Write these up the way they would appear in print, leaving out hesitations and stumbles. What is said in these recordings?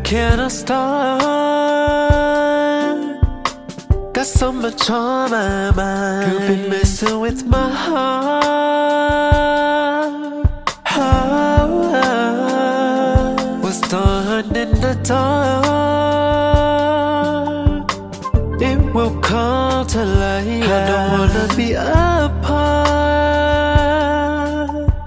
can I start? Got so much on my mind. You've been messing with my heart. Was done in the dark. It will come to light. I don't wanna be apart.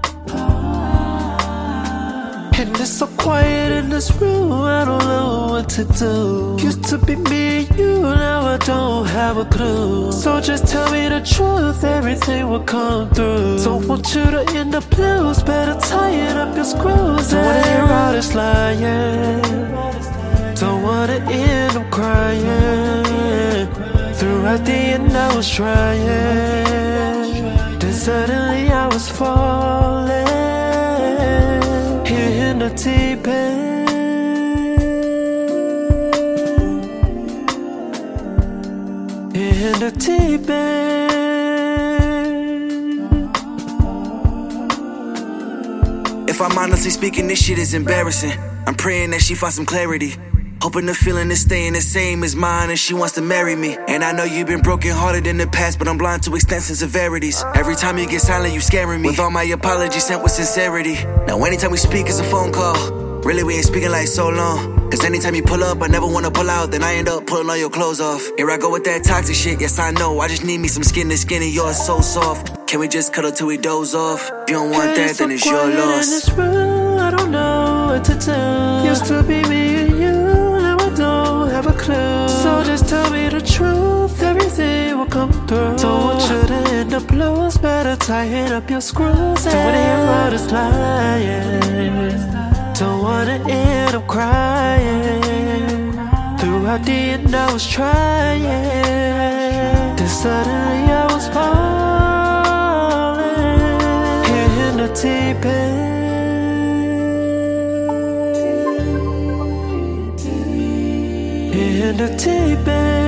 And it's so quiet in this room, I don't know what to do. Used to be me and you, now I don't have a clue. So just tell me the truth, everything will come through. Don't want you to end up loose, better tighten up your screws. Don't wanna hear all this lying, don't wanna end up crying. Throughout the end I was trying, then suddenly I was falling. Here in the deep end, in the deep end. If I'm honestly speaking, this shit is embarrassing. I'm praying that she finds some clarity, hoping the feeling is staying the same as mine and she wants to marry me. And I know you've been broken hearted in the past, but I'm blind to extents and severities. Every time you get silent, you scaring me, with all my apologies sent with sincerity. Now anytime we speak, it's a phone call. Really, we ain't speaking like so long. Cause anytime you pull up, I never wanna pull out. Then I end up pulling all your clothes off. Here I go with that toxic shit, yes I know. I just need me some skin to skin and you're so soft. Can we just cuddle till we doze off? If you don't want that, then it's your loss. In this room, I don't know what to do. Used to be me and you, now I don't have a clue. So just tell me the truth, everything will come through. Don't want you to end up loose, better tighten up your screws. Don't wanna hear all this lying, don't wanna end up crying. Throughout the end I was trying, then suddenly I was falling. Here in the deep end, in the deep end.